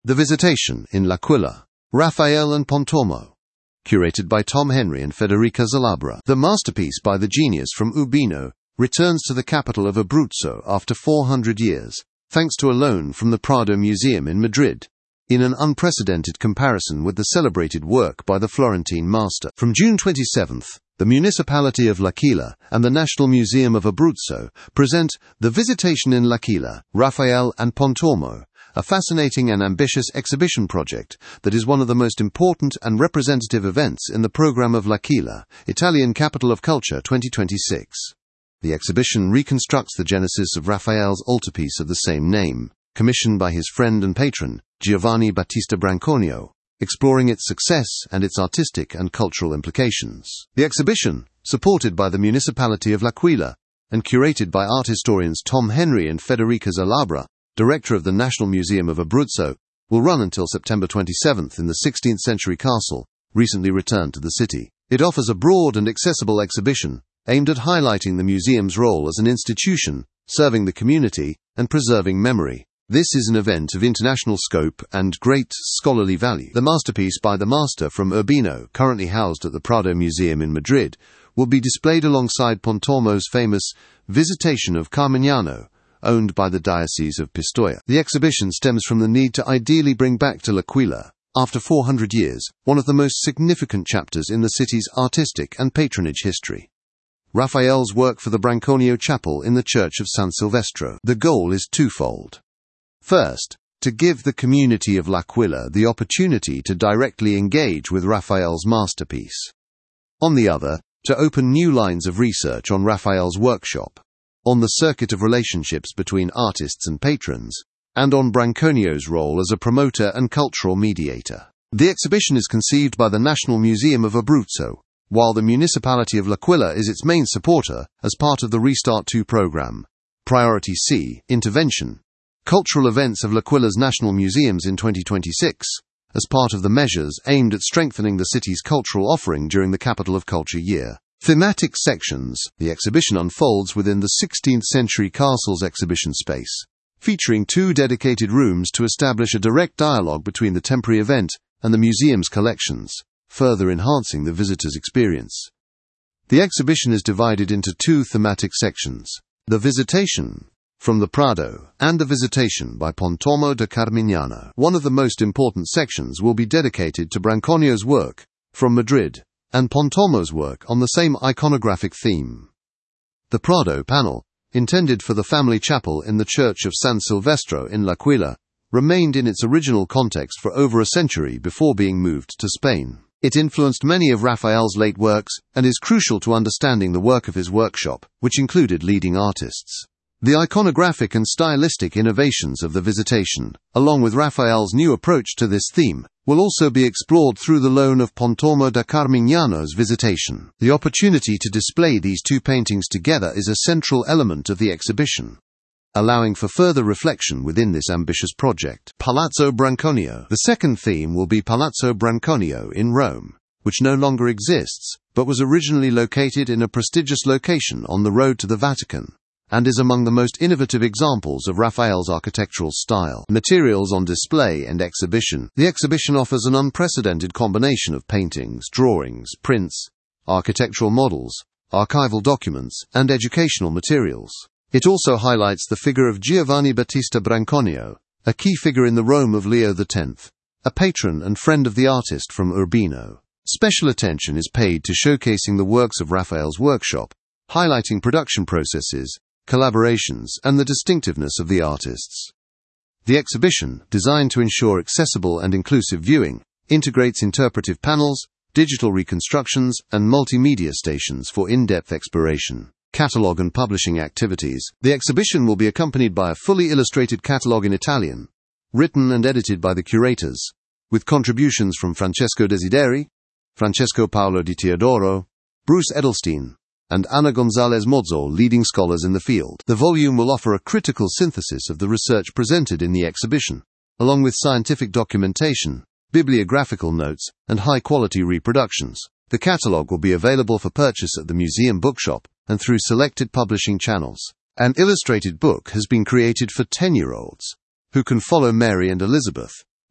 The Visitation in L'Aquila, Raphael and Pontormo. Curated by Tom Henry and Federica Zalabra. The masterpiece by the genius from Urbino returns to the capital of Abruzzo after 400 years, thanks to a loan from the Prado Museum in Madrid, in an unprecedented comparison with the celebrated work by the Florentine master. From June 27th, the municipality of L'Aquila and the National Museum of Abruzzo present The Visitation in L'Aquila, Raphael and Pontormo, a fascinating and ambitious exhibition project that is one of the most important and representative events in the program of L'Aquila, Italian Capital of Culture 2026. The exhibition reconstructs the genesis of Raphael's altarpiece of the same name, commissioned by his friend and patron, Giovanni Battista Branconio, exploring its success and its artistic and cultural implications. The exhibition, supported by the municipality of L'Aquila and curated by art historians Tom Henry and Federica Zalabra, director of the National Museum of Abruzzo, will run until September 27th in the 16th-century castle, recently returned to the city. It offers a broad and accessible exhibition aimed at highlighting the museum's role as an institution, serving the community, and preserving memory. This is an event of international scope and great scholarly value. The masterpiece by the master from Urbino, currently housed at the Prado Museum in Madrid, will be displayed alongside Pontormo's famous Visitation of Carmignano, owned by the Diocese of Pistoia. The exhibition stems from the need to ideally bring back to L'Aquila, after 400 years, one of the most significant chapters in the city's artistic and patronage history. Raphael's work for the Branconio Chapel in the Church of San Silvestro. The goal is twofold. First, to give the community of L'Aquila the opportunity to directly engage with Raphael's masterpiece. On the other, to open new lines of research on Raphael's workshop, on the circuit of relationships between artists and patrons, and on Branconio's role as a promoter and cultural mediator. The exhibition is conceived by the National Museum of Abruzzo, while the municipality of L'Aquila is its main supporter as part of the Restart 2 program. Priority C, Intervention. Cultural events of L'Aquila's national museums in 2026, as part of the measures aimed at strengthening the city's cultural offering during the Capital of Culture year. Thematic sections. The exhibition unfolds within the 16th-century castle's exhibition space, featuring 2 dedicated rooms to establish a direct dialogue between the temporary event and the museum's collections, further enhancing the visitor's experience. The exhibition is divided into 2 thematic sections: The Visitation, from the Prado, and The Visitation by Pontormo da Carmignano. One of the most important sections will be dedicated to Branconio's work, from Madrid, and Pontormo's work on the same iconographic theme. The Prado panel, intended for the family chapel in the Church of San Silvestro in L'Aquila, remained in its original context for over a century before being moved to Spain. It influenced many of Raphael's late works and is crucial to understanding the work of his workshop, which included leading artists. The iconographic and stylistic innovations of the Visitation, along with Raphael's new approach to this theme, will also be explored through the loan of Pontormo da Carmignano's Visitation. The opportunity to display these 2 paintings together is a central element of the exhibition, allowing for further reflection within this ambitious project. Palazzo Branconio. The second theme will be Palazzo Branconio in Rome, which no longer exists, but was originally located in a prestigious location on the road to the Vatican, and is among the most innovative examples of Raphael's architectural style. Materials on display and exhibition. The exhibition offers an unprecedented combination of paintings, drawings, prints, architectural models, archival documents, and educational materials. It also highlights the figure of Giovanni Battista Branconio, a key figure in the Rome of Leo X, a patron and friend of the artist from Urbino. Special attention is paid to showcasing the works of Raphael's workshop, highlighting production processes, collaborations, and the distinctiveness of the artists. The exhibition, designed to ensure accessible and inclusive viewing, integrates interpretive panels, digital reconstructions, and multimedia stations for in-depth exploration. Catalogue and publishing activities. The exhibition will be accompanied by a fully illustrated catalogue in Italian, written and edited by the curators, with contributions from Francesco Desideri, Francesco Paolo di Teodoro, Bruce Edelstein, and Ana González Mozzo, leading scholars in the field. The volume will offer a critical synthesis of the research presented in the exhibition, along with scientific documentation, bibliographical notes, and high-quality reproductions. The catalogue will be available for purchase at the museum bookshop and through selected publishing channels. An illustrated book has been created for 10-year-olds, who can follow Mary and Elizabeth,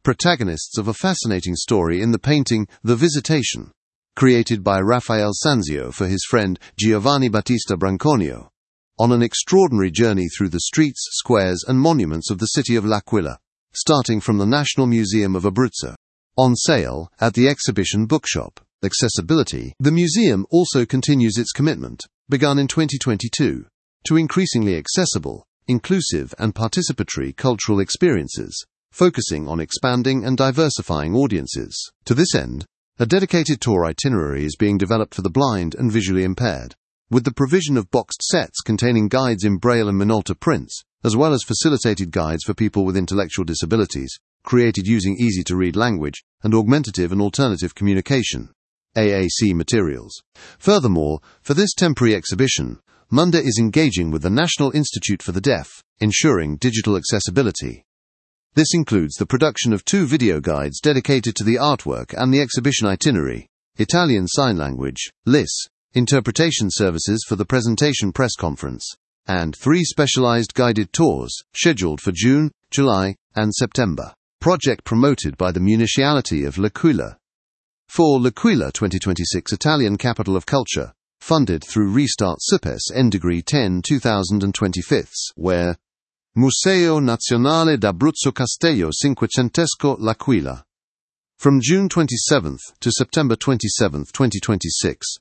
protagonists of a fascinating story in the painting The Visitation, created by Raphael Sanzio for his friend Giovanni Battista Branconio, on an extraordinary journey through the streets, squares and monuments of the city of L'Aquila, starting from the National Museum of Abruzzo. On sale at the exhibition bookshop. Accessibility. The museum also continues its commitment, begun in 2022, to increasingly accessible, inclusive and participatory cultural experiences, focusing on expanding and diversifying audiences. To this end, a dedicated tour itinerary is being developed for the blind and visually impaired, with the provision of boxed sets containing guides in Braille and Minolta prints, as well as facilitated guides for people with intellectual disabilities, created using easy-to-read language and augmentative and alternative communication (AAC) materials. Furthermore, for this temporary exhibition, Munda is engaging with the National Institute for the Deaf, ensuring digital accessibility. This includes the production of 2 video guides dedicated to the artwork and the exhibition itinerary, Italian Sign Language, LIS, interpretation services for the presentation press conference, and 3 specialized guided tours, scheduled for June, July, and September. Project promoted by the municipality of L'Aquila. For L'Aquila 2026 Italian Capital of Culture, funded through Restart Supes N Degree 10 2025, where Museo Nazionale d'Abruzzo Castello Cinquecentesco L'Aquila. From June 27 to September 27, 2026.